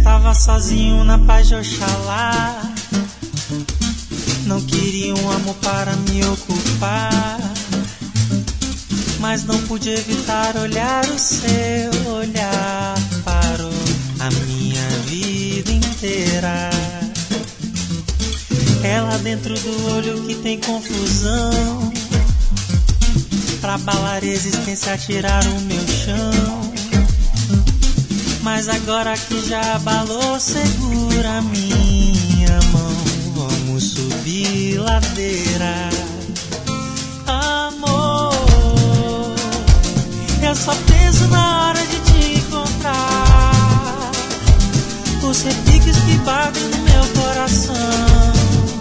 estava sozinho na paz de Oxalá. Não queria um amor para me ocupar, mas não pude evitar olhar o seu olhar. Parou a minha vida inteira. É lá dentro do olho que tem confusão, pra abalar a existência, tirar o meu chão. Mas agora que já abalou, segura minha mão, vamos subir ladeira. Amor, eu só penso na hora de te encontrar. Os repiques que batem no meu coração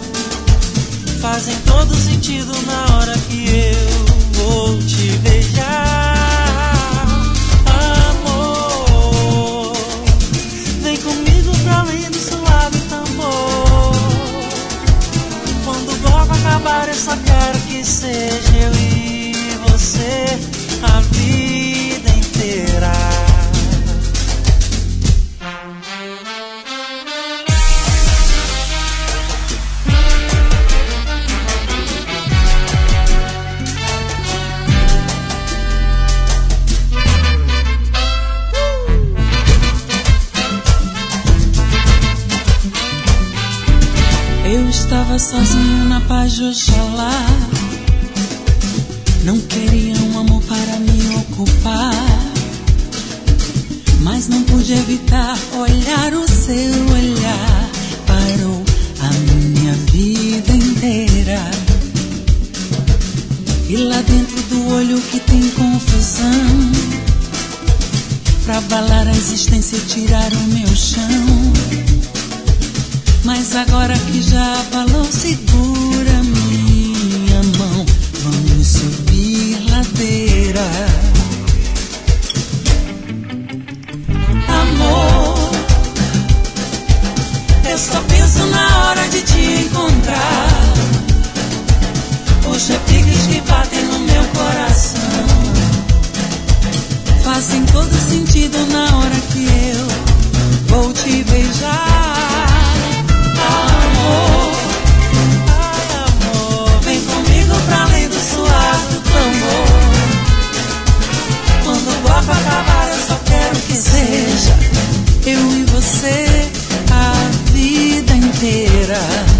fazem todo sentido na hora que eu vou te beijar. Amor, vem comigo pra além do suave tambor. Quando o bloco acabar eu só quero que seja eu e você a vida inteira. Eu estava sozinho na paz de Oxalá. Não queria um amor para me ocupar, mas não pude evitar olhar o seu olhar. Parou a minha vida inteira. E lá dentro do olho que tem confusão, pra abalar a existência e tirar o meu chão. Mas agora que já abalou, segura minha mão, vamos subir ladeira. Amor, eu só penso na hora de te encontrar. Os repiques que batem no meu coração fazem todo sentido na hora que eu vou te beijar. Amor, ai amor, vem comigo pra além do suar do tambor. Quando o bloco acabar eu só quero que seja eu e você a vida inteira.